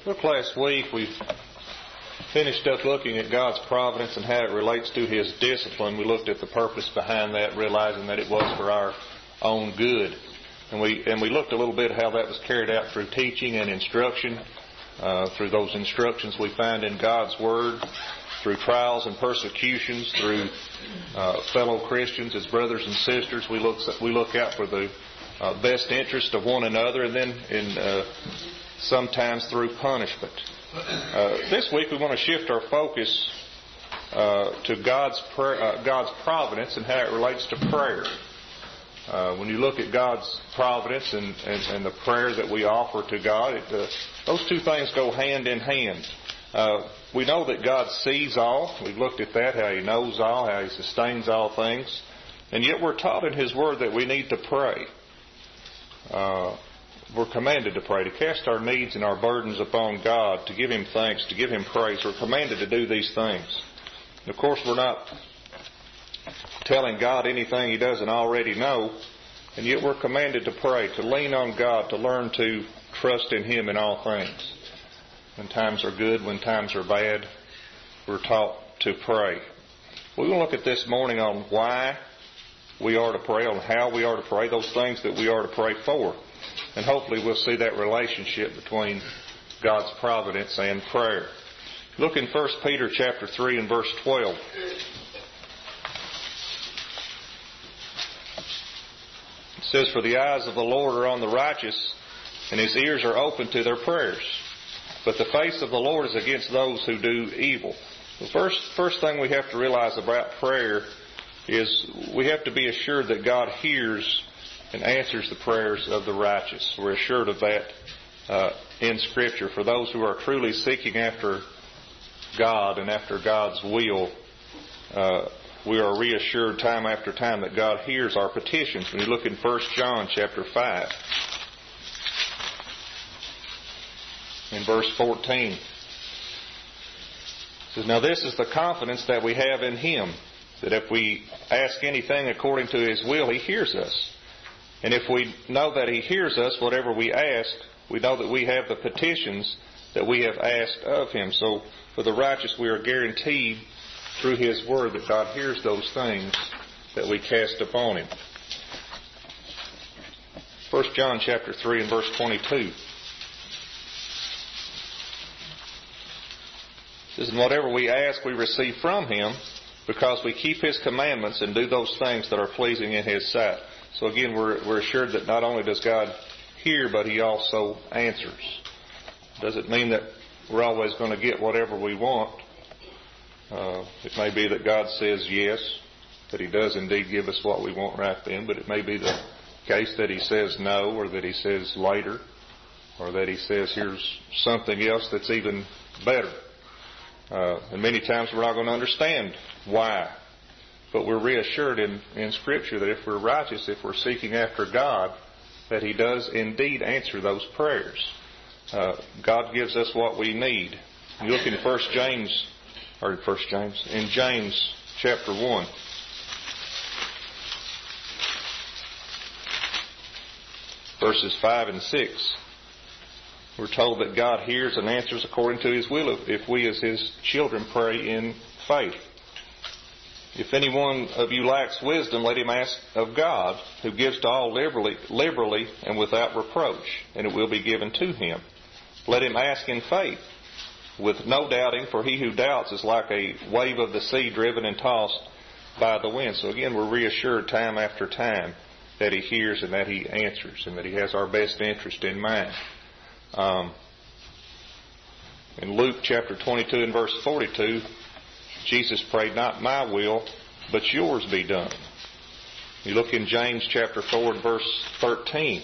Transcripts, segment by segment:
Look, last week we finished up looking at God's providence and how it relates to His discipline. We looked at the purpose behind that, realizing that it was for our own good. And we looked a little bit how that was carried out through teaching and instruction, through those instructions we find in God's Word, through trials and persecutions, through fellow Christians as brothers and sisters. We look out for the best interest of one another, and then sometimes through punishment. This week we want to shift our focus to God's providence and how it relates to prayer. When you look at God's providence and the prayer that we offer to God, those two things go hand in hand. We know that God sees all. We've looked at that, how He knows all, how He sustains all things. And yet we're taught in His Word that we need to pray. We're commanded to pray, to cast our needs and our burdens upon God, to give Him thanks, to give Him praise. We're commanded to do these things. And of course, we're not telling God anything He doesn't already know, and yet we're commanded to pray, to lean on God, to learn to trust in Him in all things. When times are good, when times are bad, we're taught to pray. We will look at this morning on why we are to pray, on how we are to pray, those things that we are to pray for. And hopefully we'll see that relationship between God's providence and prayer. Look in 1 Peter chapter 3 and verse 12. It says, "For the eyes of the Lord are on the righteous, and His ears are open to their prayers. But the face of the Lord is against those who do evil." The first thing we have to realize about prayer is we have to be assured that God hears and answers the prayers of the righteous. We're assured of that in Scripture. For those who are truly seeking after God and after God's will, we are reassured time after time that God hears our petitions. When you look in 1 John chapter 5, in verse 14, it says, "Now this is the confidence that we have in Him, that if we ask anything according to His will, He hears us. And if we know that He hears us, whatever we ask, we know that we have the petitions that we have asked of Him." So for the righteous, we are guaranteed through His Word that God hears those things that we cast upon Him. 1 John chapter 3 and verse 22. It says, "And whatever we ask, we receive from Him, because we keep His commandments and do those things that are pleasing in His sight." So again, we're assured that not only does God hear, but He also answers. Doesn't mean that we're always going to get whatever we want. It may be that God says yes, that He does indeed give us what we want right then, but it may be the case that He says no, or that He says later, or that He says here's something else that's even better. And many times we're not going to understand why. But we're reassured in Scripture that if we're righteous, if we're seeking after God, that He does indeed answer those prayers. God gives us what we need. You look in in James chapter 1. Verses 5 and 6. We're told that God hears and answers according to His will if we as His children pray in faith. "If any one of you lacks wisdom, let him ask of God, who gives to all liberally and without reproach, and it will be given to him. Let him ask in faith, with no doubting, for he who doubts is like a wave of the sea driven and tossed by the wind." So again, we're reassured time after time that He hears and that He answers, and that He has our best interest in mind. In Luke chapter 22 and verse 42, Jesus prayed, "Not my will, but yours be done." You look in James chapter 4 and verse 13.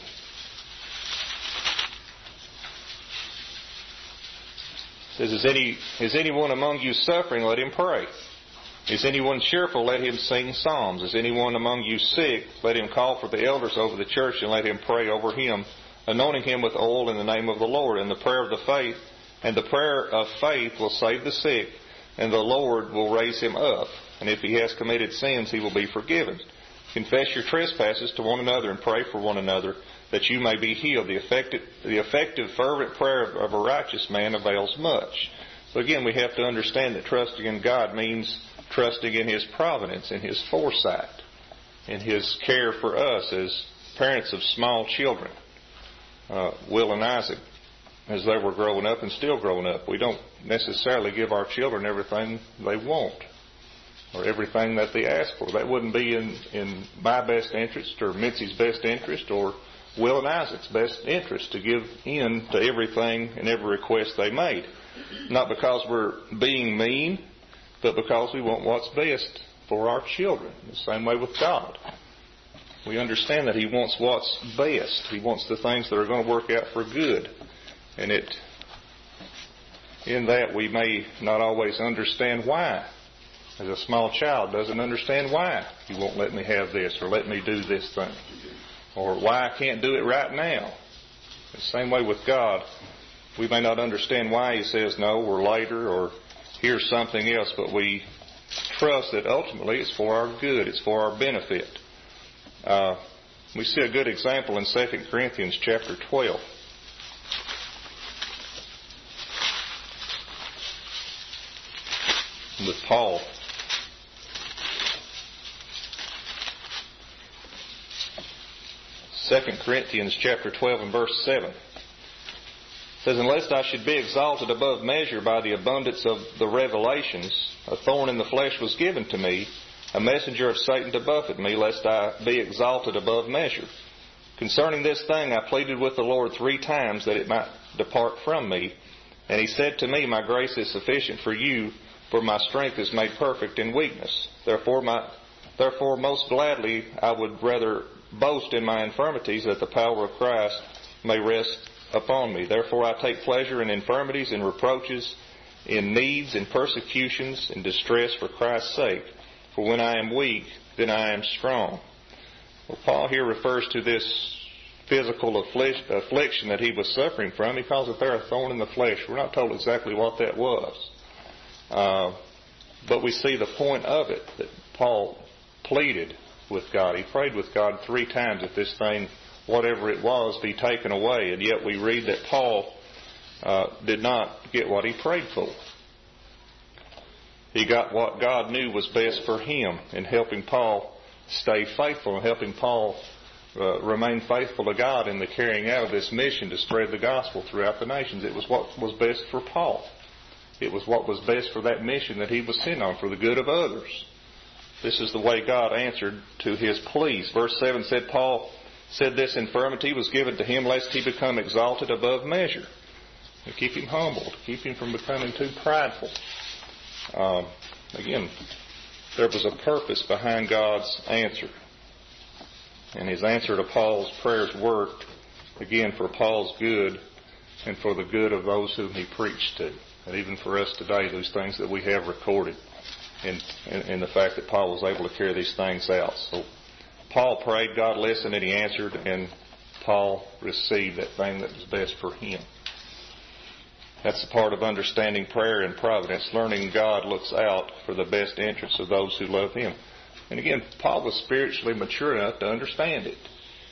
It says, Is anyone among you suffering? Let him pray. Is anyone cheerful? Let him sing psalms. Is anyone among you sick? Let him call for the elders over the church and let him pray over him, anointing him with oil in the name of the Lord. And the prayer of faith will save the sick, and the Lord will raise him up. And if he has committed sins, he will be forgiven. Confess your trespasses to one another and pray for one another that you may be healed. The effective fervent prayer of a righteous man avails much. So again, we have to understand that trusting in God means trusting in His providence, in His foresight, in His care for us as parents of small children. Will and Isaac, as they were growing up and still growing up, we don't necessarily give our children everything they want or everything that they ask for. That wouldn't be in my best interest or Mitzi's best interest or Will and Isaac's best interest to give in to everything and every request they made. Not because we're being mean, but because we want what's best for our children. The same way with God. We understand that He wants what's best. He wants the things that are going to work out for good. And in that we may not always understand why. As a small child doesn't understand why He won't let me have this or let me do this thing. Or why I can't do it right now. The same way with God. We may not understand why He says no or later or here's something else, but we trust that ultimately it's for our good. It's for our benefit. We see a good example in 2 Corinthians chapter 12. With Paul. 2 Corinthians chapter 12 and verse 7. It says, "Unless I should be exalted above measure by the abundance of the revelations, a thorn in the flesh was given to me, a messenger of Satan to buffet me, lest I be exalted above measure. Concerning this thing I pleaded with the Lord 3 times that it might depart from me. And He said to me, My grace is sufficient for you, for my strength is made perfect in weakness. Therefore most gladly I would rather boast in my infirmities, that the power of Christ may rest upon me. Therefore I take pleasure in infirmities, in reproaches, in needs, in persecutions, in distress for Christ's sake. For when I am weak, then I am strong." Well, Paul here refers to this physical affliction that he was suffering from. He calls it there a thorn in the flesh. We're not told exactly what that was. But we see the point of it, that Paul pleaded with God. He prayed with God 3 times that this thing, whatever it was, be taken away. And yet we read that Paul did not get what he prayed for. He got what God knew was best for him in helping Paul stay faithful and helping Paul remain faithful to God in the carrying out of this mission to spread the gospel throughout the nations. It was what was best for Paul. It was what was best for that mission that he was sent on, for the good of others. This is the way God answered to his pleas. Verse 7 said, Paul said this infirmity was given to him lest he become exalted above measure. To keep him humble, to keep him from becoming too prideful. Again, there was a purpose behind God's answer. And His answer to Paul's prayers worked, again, for Paul's good and for the good of those whom he preached to. And even for us today, those things that we have recorded in the fact that Paul was able to carry these things out. So Paul prayed, God listened, and He answered, and Paul received that thing that was best for him. That's the part of understanding prayer and providence, learning God looks out for the best interests of those who love Him. And again, Paul was spiritually mature enough to understand it.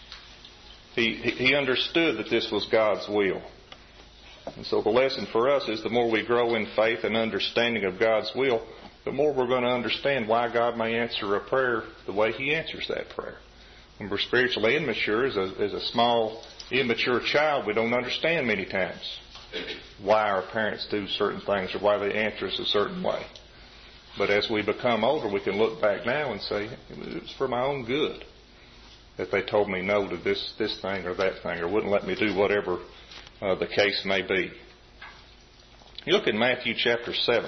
He understood that this was God's will. And so the lesson for us is the more we grow in faith and understanding of God's will, the more we're going to understand why God may answer a prayer the way He answers that prayer. When we're spiritually immature, as a small, immature child, we don't understand many times why our parents do certain things or why they answer us a certain way. But as we become older, we can look back now and say, it was for my own good that they told me no to this thing or that thing, or wouldn't let me do whatever the case may be. You look in Matthew chapter 7.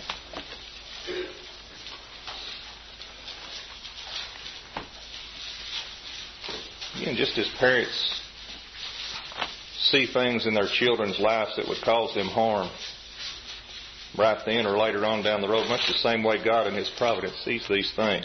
Again, just as parents see things in their children's lives that would cause them harm right then or later on down the road, much the same way God in His providence sees these things.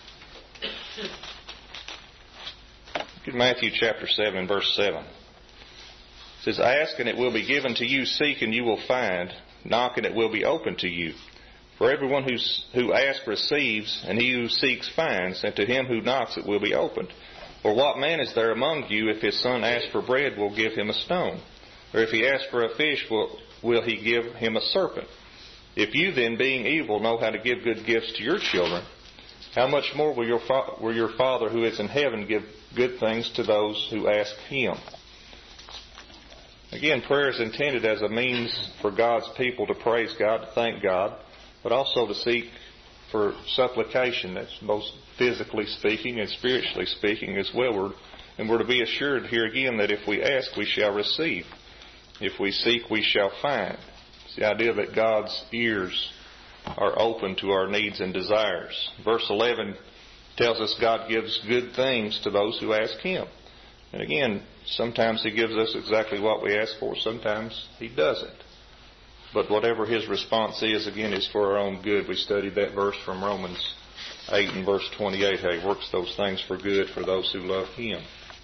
Look at Matthew chapter 7 and verse 7. It says, Ask and it will be given to you, seek and you will find, knock and it will be opened to you. For everyone who asks receives, and he who seeks finds, and to him who knocks it will be opened. Or what man is there among you, if his son asks for bread, will give him a stone? Or if he asks for a fish, will he give him a serpent? If you then, being evil, know how to give good gifts to your children, how much more will your Father who is in heaven give good things to those who ask Him? Again, prayer is intended as a means for God's people to praise God, to thank God, but also to seek for supplication. That's both physically speaking and spiritually speaking as well. And we're to be assured here again that if we ask, we shall receive. If we seek, we shall find. It's the idea that God's ears are open to our needs and desires. Verse 11 tells us God gives good things to those who ask Him. And again, sometimes He gives us exactly what we ask for. Sometimes He doesn't. But whatever His response is, again, is for our own good. We studied that verse from Romans 8 and verse 28, how He works those things for good for those who love Him.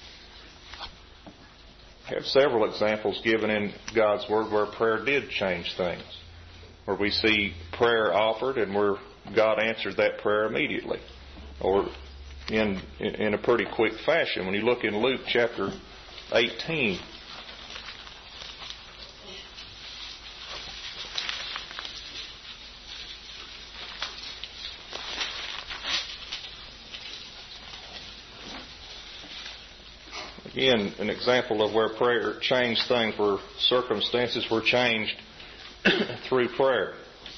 We have several examples given in God's Word where prayer did change things, where we see prayer offered and where God answered that prayer immediately, or in a pretty quick fashion. When you look in Luke chapter 18, again, an example of where prayer changed things, where circumstances were changed through prayer.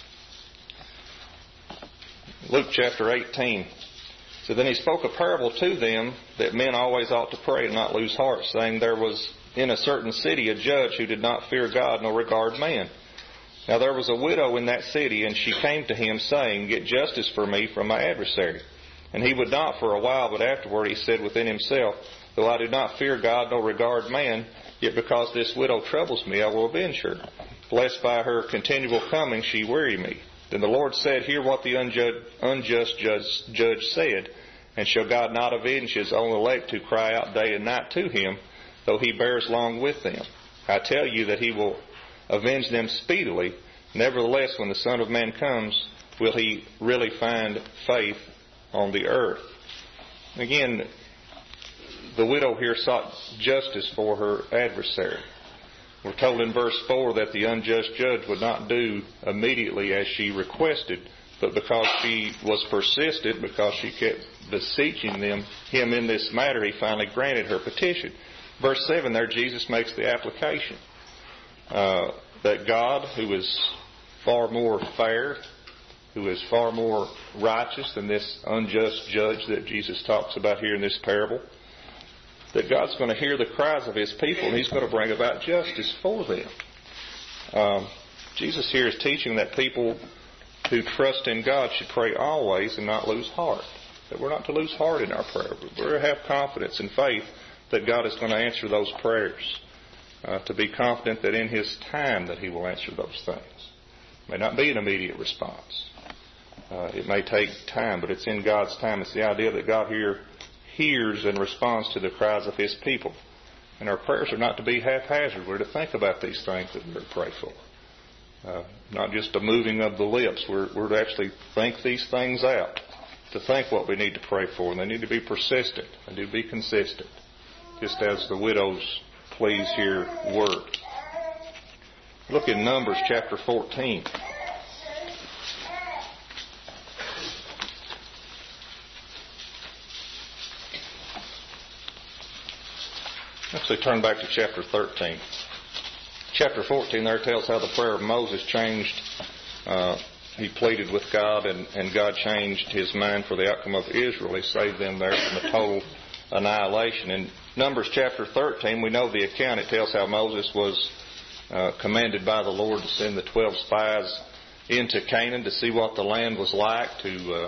Luke chapter 18. So then He spoke a parable to them that men always ought to pray and not lose heart, saying, there was in a certain city a judge who did not fear God nor regard man. Now there was a widow in that city, and she came to him, saying, get justice for me from my adversary. And he would not for a while, but afterward he said within himself, though I do not fear God nor regard man, yet because this widow troubles me, I will avenge her, lest by her continual coming she weary me. Then the Lord said, hear what the unjust judge said, and shall God not avenge His own elect who cry out day and night to Him, though He bears long with them? I tell you that He will avenge them speedily. Nevertheless, when the Son of Man comes, will He really find faith on the earth? Again, the widow here sought justice for her adversary. We're told in verse 4 that the unjust judge would not do immediately as she requested, but because she was persistent, because she kept beseeching him in this matter, He finally granted her petition. Verse 7 there, Jesus makes the application that God, who is far more fair, who is far more righteous than this unjust judge that Jesus talks about here in this parable, that God's going to hear the cries of His people and He's going to bring about justice for them. Jesus here is teaching that people who trust in God should pray always and not lose heart. That we're not to lose heart in our prayer. We're to have confidence and faith that God is going to answer those prayers. To be confident that in His time that He will answer those things. It may not be an immediate response. It may take time, but it's in God's time. It's the idea that God here hears and responds to the cries of His people. And our prayers are not to be haphazard. We're to think about these things that we're to pray for. Not just a moving of the lips. We're to actually think these things out. To think what we need to pray for. And they need to be persistent. They need to be consistent. Just as the widow's pleas here were. Look in Numbers chapter 14. Actually, turn back to chapter 13. Chapter 14 there tells how the prayer of Moses changed. He pleaded with God, and God changed His mind for the outcome of Israel. He saved them there from a total annihilation. In Numbers chapter 13, we know the account. It tells how Moses was commanded by the Lord to send the 12 spies into Canaan to see what the land was like, to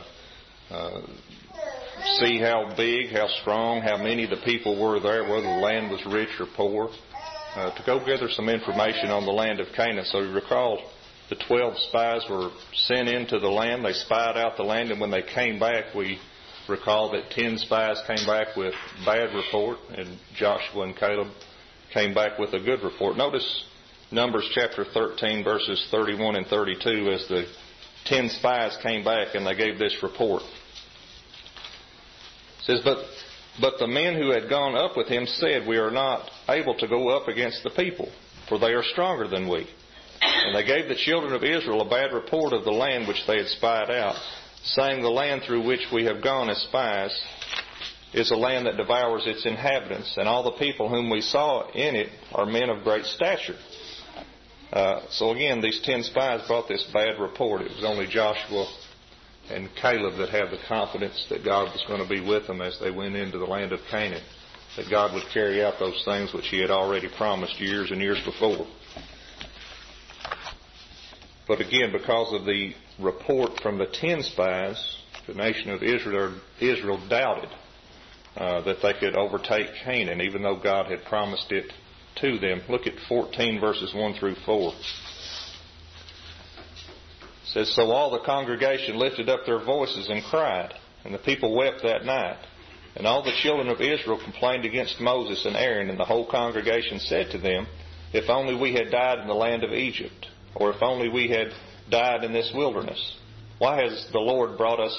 see how big, how strong, how many the people were there, whether the land was rich or poor, to go gather some information on the land of Canaan. So you recall the 12 spies were sent into the land. They spied out the land, and when they came back, we recall that 10 spies came back with bad report, and Joshua and Caleb came back with a good report. Notice Numbers chapter 13, verses 31 and 32, as the 10 spies came back and they gave this report. It says, but But the men who had gone up with him said, We are not able to go up against the people, for they are stronger than we. And they gave the children of Israel a bad report of the land which they had spied out, saying, The land through which we have gone as spies is a land that devours its inhabitants, and all the people whom we saw in it are men of great stature. So again, these 10 spies brought this bad report. It was only Joshua and Caleb that had the confidence that God was going to be with them as they went into the land of Canaan, that God would carry out those things which He had already promised years and years before. But again, because of the report from the 10 spies, the nation of Israel doubted that they could overtake Canaan, even though God had promised it to them. Look at 14 verses 1 through 4. It says, So all the congregation lifted up their voices and cried, and the people wept that night. And all the children of Israel complained against Moses and Aaron, and the whole congregation said to them, If only we had died in the land of Egypt, or if only we had died in this wilderness. Why has the Lord brought us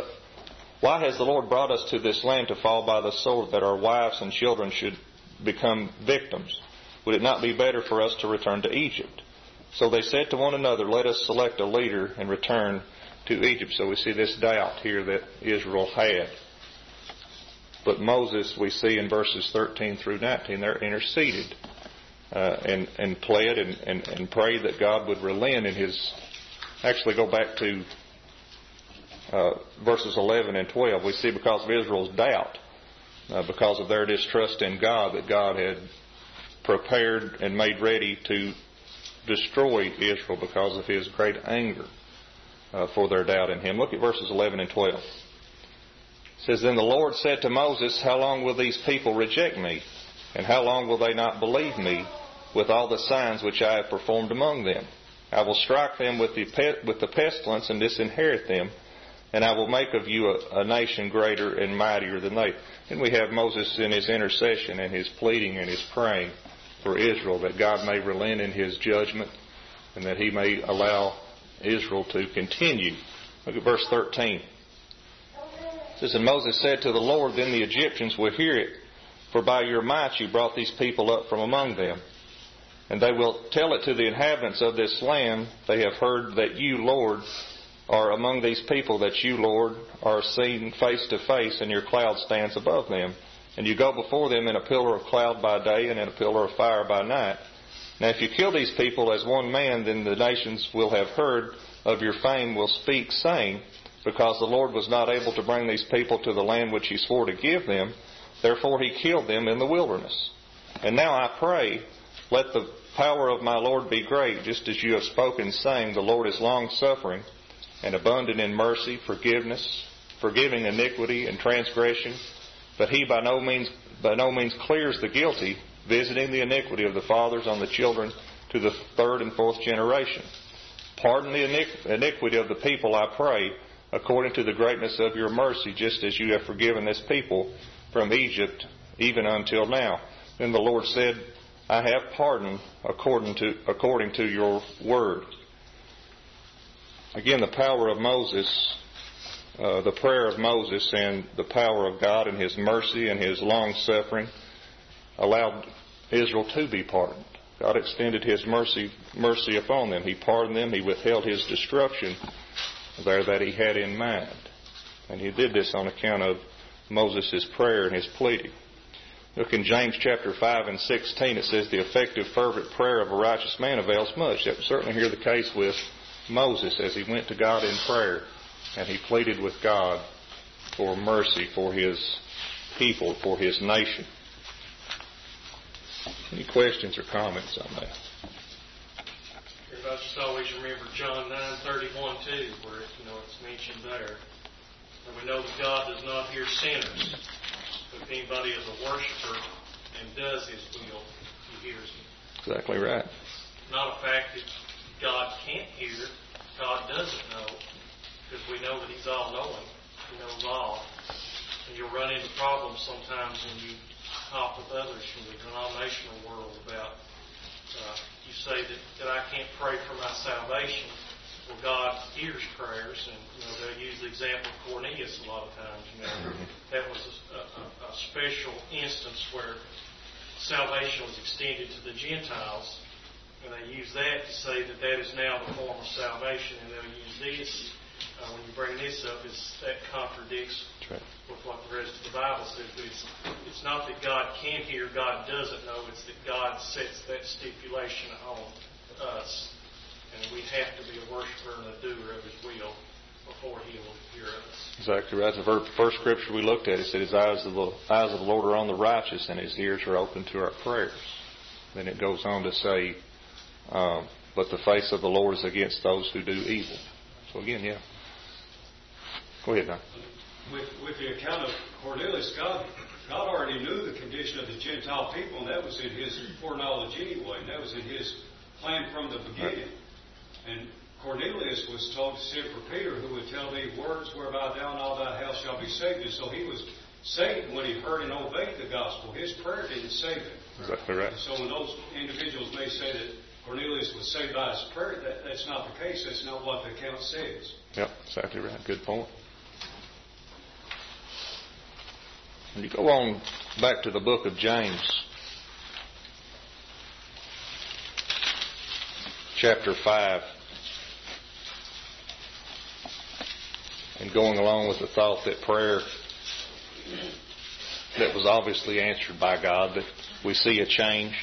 to this land to fall by the sword, that our wives and children should become victims? Would it not be better for us to return to Egypt? So they said to one another, Let us select a leader and return to Egypt. So we see this doubt here that Israel had. But Moses, we see in verses 13 through 19, they're interceded and pled and prayed that God would relent in His... Actually, go back to verses 11 and 12. We see because of Israel's doubt, because of their distrust in God, that God had prepared and made ready to destroy Israel because of His great anger for their doubt in Him. Look at verses 11 and 12. It says, Then the Lord said to Moses, How long will these people reject me? And how long will they not believe me with all the signs which I have performed among them? I will strike them with the pestilence and disinherit them, and I will make of you a nation greater and mightier than they. And we have Moses in his intercession and his pleading and his praying for Israel, that God may relent in His judgment and that He may allow Israel to continue. Look at verse 13. It says, And Moses said to the Lord, Then the Egyptians will hear it, for by your might you brought these people up from among them. And they will tell it to the inhabitants of this land, They have heard that you, Lord, are among these people, that you, Lord, are seen face to face, and your cloud stands above them. And you go before them in a pillar of cloud by day and in a pillar of fire by night. Now if you kill these people as one man, then the nations will have heard of your fame, will speak, saying, Because the Lord was not able to bring these people to the land which He swore to give them, therefore He killed them in the wilderness. And now I pray, let the power of my Lord be great, just as you have spoken, saying, The Lord is long-suffering and abundant in mercy, forgiving iniquity and transgression. But He by no means clears the guilty, visiting the iniquity of the fathers on the children to the third and fourth generation. Pardon the iniquity of the people, I pray, according to the greatness of your mercy, just as you have forgiven this people from Egypt, even until now. Then the Lord said, I have pardoned according to your word. Again, the power of Moses, the prayer of Moses and the power of God and His mercy and His long-suffering allowed Israel to be pardoned. God extended His mercy upon them. He pardoned them. He withheld His destruction there that He had in mind. And He did this on account of Moses' prayer and his pleading. Look in James chapter 5 and 16. It says, The effective fervent prayer of a righteous man avails much. That was certainly here the case with Moses as he went to God in prayer. And he pleaded with God for mercy for his people, for his nation. Any questions or comments on that? I just always remember John 9:31 too, where it's mentioned there. And we know that God does not hear sinners. But if anybody is a worshiper and does His will, He hears him. Exactly right. Not a fact that God can't hear. God doesn't know. Because we know that He's all-knowing. He knows all. And you'll run into problems sometimes when you talk with others from the denominational world about, you say that I can't pray for my salvation. Well, God hears prayers, and they'll use the example of Cornelius a lot of times. That was a special instance where salvation was extended to the Gentiles, and they use that to say that that is now the form of salvation, and they'll use this. When you bring this up, that contradicts with what the rest of the Bible says. But it's not that God can't hear, God doesn't know. It's that God sets that stipulation on us. And we have to be a worshiper and a doer of His will before He will hear us. Exactly right. The first scripture we looked at, it said, His eyes of the Lord are on the righteous, and His ears are open to our prayers. Then it goes on to say, but the face of the Lord is against those who do evil. So again, Go ahead, Don. With the account of Cornelius, God already knew the condition of the Gentile people, and that was in His foreknowledge anyway, and that was in His plan from the beginning. And Cornelius was told to send for Peter, who would tell thee words whereby thou and all thy house shall be saved. And so he was saved when he heard and obeyed the gospel. His prayer didn't save him. Exactly right. And so when those individuals may say that Cornelius was saved by his prayer, that's not the case. That's not what the account says. Yep, exactly right. Good point. When you go on back to the book of James, chapter 5, and going along with the thought that prayer that was obviously answered by God, that we see a change.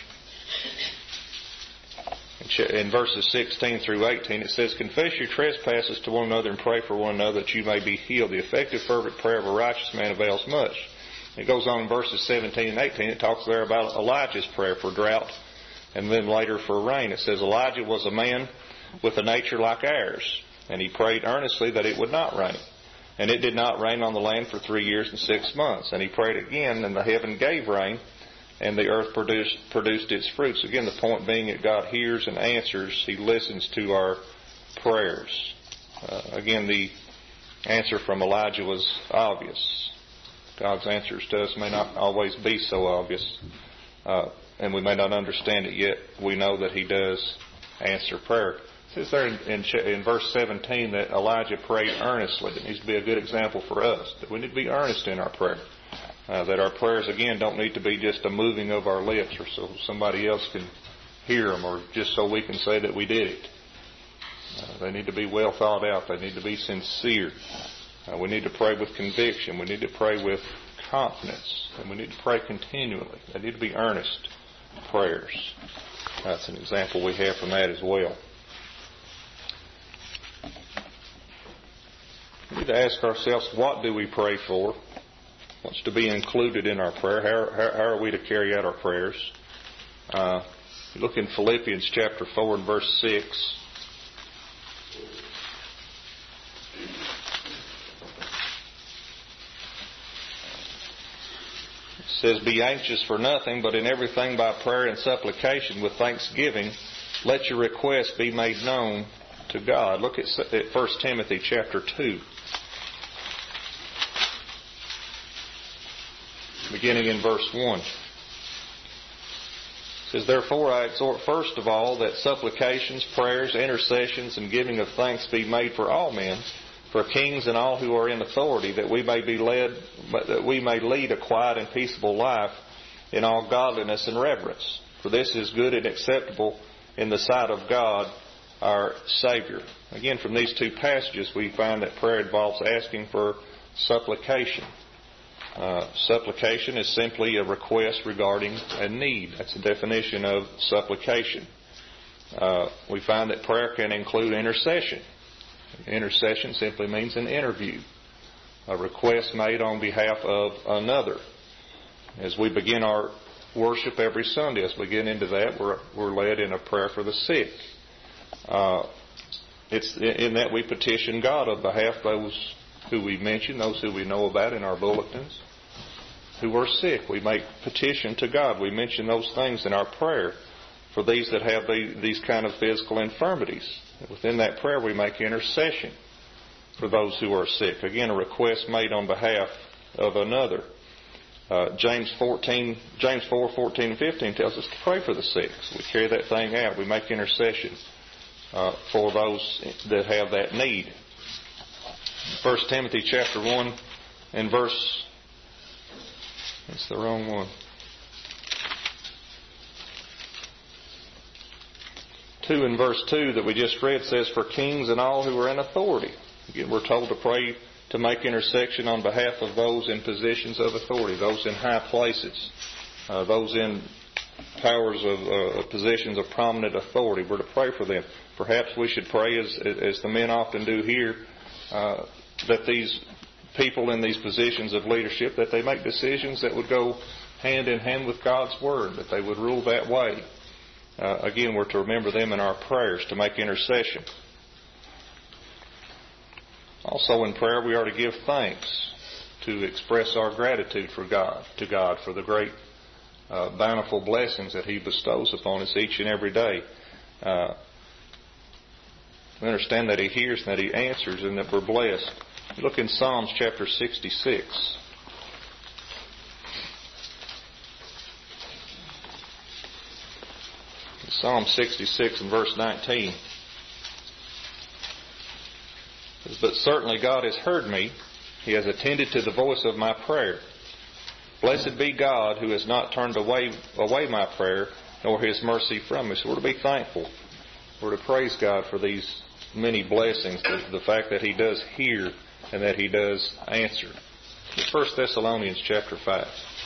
In verses 16 through 18, it says, confess your trespasses to one another and pray for one another that you may be healed. The effective fervent prayer of a righteous man avails much. It goes on in verses 17 and 18. It talks there about Elijah's prayer for drought and then later for rain. It says, Elijah was a man with a nature like ours, and he prayed earnestly that it would not rain. And it did not rain on the land for 3 years and 6 months. And he prayed again, and the heaven gave rain, and the earth produced its fruits. Again, the point being that God hears and answers. He listens to our prayers. Again, the answer from Elijah was obvious. God's answers to us may not always be so obvious, and we may not understand it yet. We know that He does answer prayer. It says there in verse 17 that Elijah prayed earnestly. It needs to be a good example for us, that we need to be earnest in our prayer. That our prayers, again, don't need to be just a moving of our lips or so somebody else can hear them or just so we can say that we did it. They need to be well thought out. They need to be sincere. We need to pray with conviction. We need to pray with confidence. And we need to pray continually. They need to be earnest prayers. That's an example we have from that as well. We need to ask ourselves, what do we pray for? What's to be included in our prayer? How are we to carry out our prayers? Look in Philippians chapter 4 and verse 6. It says, be anxious for nothing, but in everything by prayer and supplication with thanksgiving, let your requests be made known to God. Look at 1 Timothy chapter 2. Beginning in verse 1. It says, therefore I exhort first of all that supplications, prayers, intercessions, and giving of thanks be made for all men, for kings and all who are in authority, that we may lead a quiet and peaceable life in all godliness and reverence. For this is good and acceptable in the sight of God our Savior. Again, from these two passages we find that prayer involves asking for supplication. Supplication is simply a request regarding a need. That's the definition of supplication. We find that prayer can include intercession. Intercession simply means an interview, a request made on behalf of another. As we begin our worship every Sunday, as we get into that, we're led in a prayer for the sick. It's in that we petition God on behalf of those who we mention, those who we know about in our bulletins, who are sick. We make petition to God. We mention those things in our prayer for these that have these kind of physical infirmities. Within that prayer we make intercession for those who are sick. Again, a request made on behalf of another. James 4:14 and 15 tells us to pray for the sick. So we carry that thing out. We make intercession for those that have that need. 1 Timothy chapter 1 and verse... That's the wrong one. 2 and verse 2 that we just read says, "For kings and all who are in authority." Again, we're told to pray to make intercession on behalf of those in positions of authority, those in high places, those in powers of positions of prominent authority. We're to pray for them. Perhaps we should pray, as the men often do here, that these people in these positions of leadership, that they make decisions that would go hand in hand with God's Word, that they would rule that way. Again, we're to remember them in our prayers, to make intercession. Also in prayer, we are to give thanks, to express our gratitude to God for the great bountiful blessings that He bestows upon us each and every day. We understand that He hears and that He answers and that we're blessed. Look in Psalms chapter 66. Psalm 66 and verse 19. It says, "But certainly God has heard me. He has attended to the voice of my prayer. Blessed be God who has not turned away my prayer, nor His mercy from me." So we're to be thankful. We're to praise God for these many blessings, the fact that He does hear and that He does answer. 1 Thessalonians chapter 5.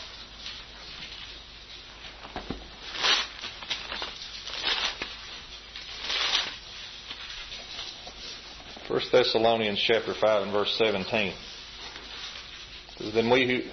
First Thessalonians chapter 5 and verse 17. It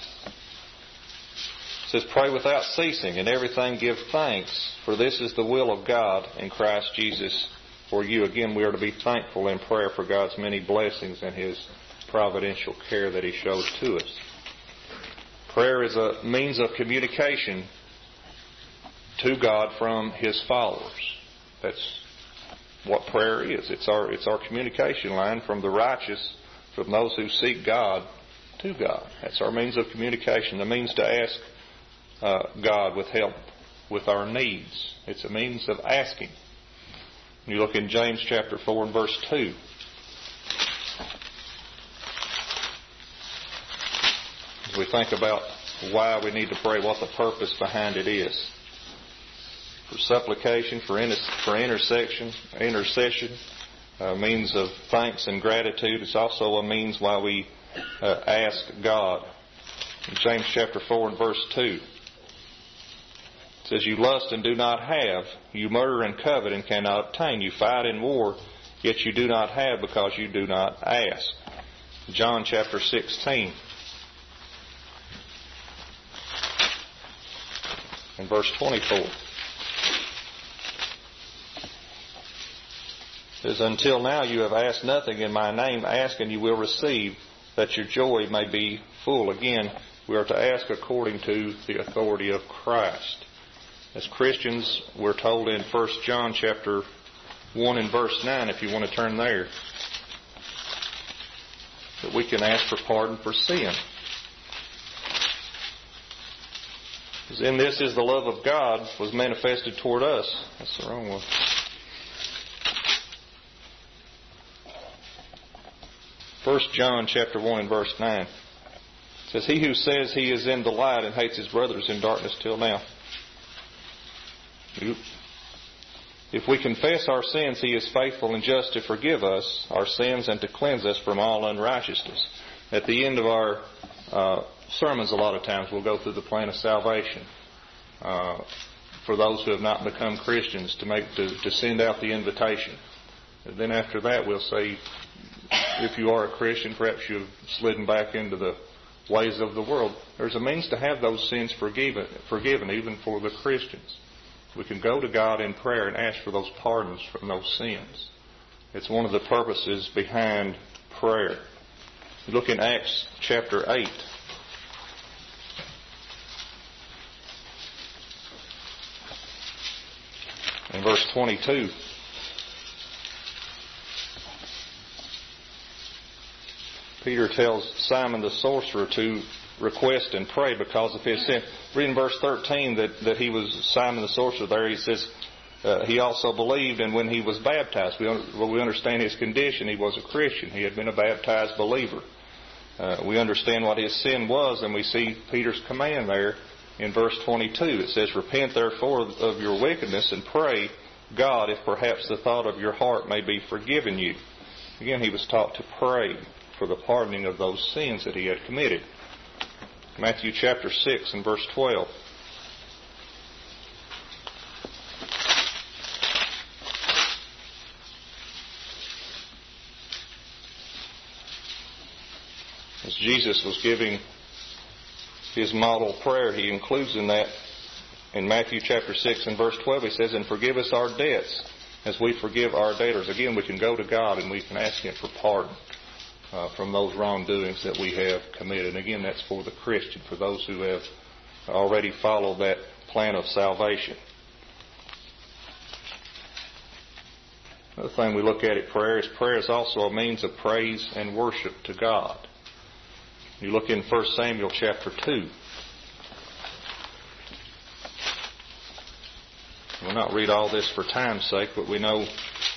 says, "Pray without ceasing, and everything give thanks, for this is the will of God in Christ Jesus for you." Again, we are to be thankful in prayer for God's many blessings and His providential care that He shows to us. Prayer is a means of communication to God from His followers. That's what prayer is. It's our communication line from the righteous, from those who seek God, to God. That's our means of communication, the means to ask God with help with our needs. It's a means of asking. You look in James chapter 4 and verse 2. As we think about why we need to pray, what the purpose behind it is. For supplication, for intercession, a means of thanks and gratitude. It's also a means why we ask God. In James chapter 4 and verse 2, it says, "You lust and do not have. You murder and covet and cannot obtain. You fight in war, yet you do not have because you do not ask." John chapter 16 and verse 24. It says, "Until now you have asked nothing in my name. Ask and you will receive, that your joy may be full." Again, we are to ask according to the authority of Christ. As Christians, we're told in 1 John chapter 1 and verse 9, if you want to turn there, that we can ask for pardon for sin. Because in this is the love of God was manifested toward us. That's the wrong one. 1 John chapter 1 and verse 9. It says, "He who says he is in the light and hates his brother is in darkness till now." If we confess our sins, He is faithful and just to forgive us our sins and to cleanse us from all unrighteousness. At the end of our sermons, a lot of times we'll go through the plan of salvation for those who have not become Christians, to send out the invitation. And then after that, we'll say, if you are a Christian, perhaps you've slidden back into the ways of the world. There's a means to have those sins forgiven even for the Christians. We can go to God in prayer and ask for those pardons from those sins. It's one of the purposes behind prayer. Look in Acts chapter 8. In verse 22. Peter tells Simon the sorcerer to request and pray because of his sin. Read in verse 13 that he was Simon the sorcerer there. He says, he also believed, and when he was baptized, we understand his condition. He was a Christian. He had been a baptized believer. We understand what his sin was, and we see Peter's command there in verse 22. It says, "Repent therefore of your wickedness, and pray God, if perhaps the thought of your heart may be forgiven you." Again, he was taught to pray for the pardoning of those sins that he had committed. Matthew chapter 6 and verse 12. As Jesus was giving his model prayer, he includes in that, in Matthew chapter 6 and verse 12, he says, "And forgive us our debts as we forgive our debtors." Again, we can go to God and we can ask Him for pardon from those wrongdoings that we have committed. And again, that's for the Christian, for those who have already followed that plan of salvation. Another thing we look at prayer is also a means of praise and worship to God. You look in 1 Samuel chapter 2. We'll not read all this for time's sake, but we know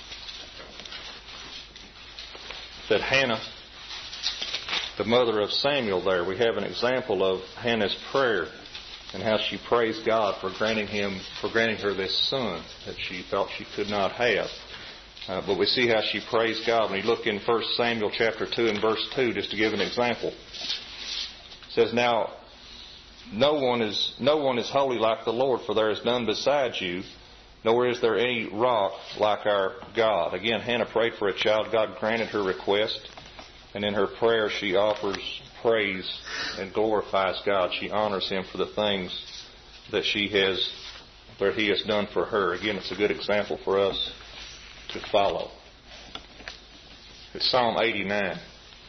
that Hannah, the mother of Samuel there, we have an example of Hannah's prayer and how she praised God for granting her this son that she felt she could not have. But we see how she praised God. When you look in 1 Samuel chapter 2 and verse 2, just to give an example, it says, "Now no one is holy like the Lord, for there is none besides you, nor is there any rock like our God." Again, Hannah prayed for a child. God granted her request. And in her prayer, she offers praise and glorifies God. She honors Him for the things that He has done for her. Again, it's a good example for us to follow. It's Psalm 89.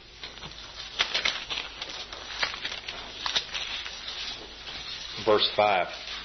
Verse 5.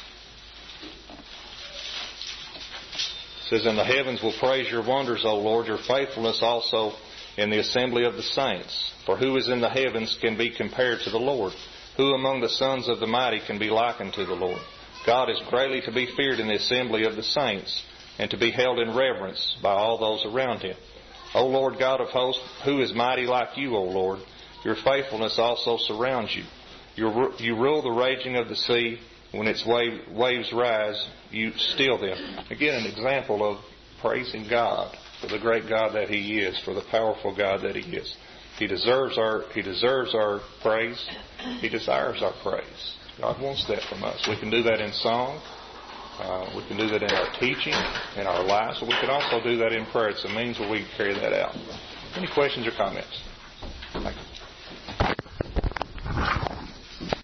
It says, "And the heavens will praise your wonders, O Lord, your faithfulness also in the assembly of the saints. For who is in the heavens can be compared to the Lord? Who among the sons of the mighty can be likened to the Lord? God is greatly to be feared in the assembly of the saints, and to be held in reverence by all those around Him. O Lord God of hosts, who is mighty like you, O Lord? Your faithfulness also surrounds you. You rule the raging of the sea. When its waves rise, you still them." Again, an example of praising God for the great God that He is, for the powerful God that He is. He deserves our praise. He desires our praise. God wants that from us. We can do that in song. We can do that in our teaching, in our lives. But we can also do that in prayer. It's a means where we can carry that out. Any questions or comments?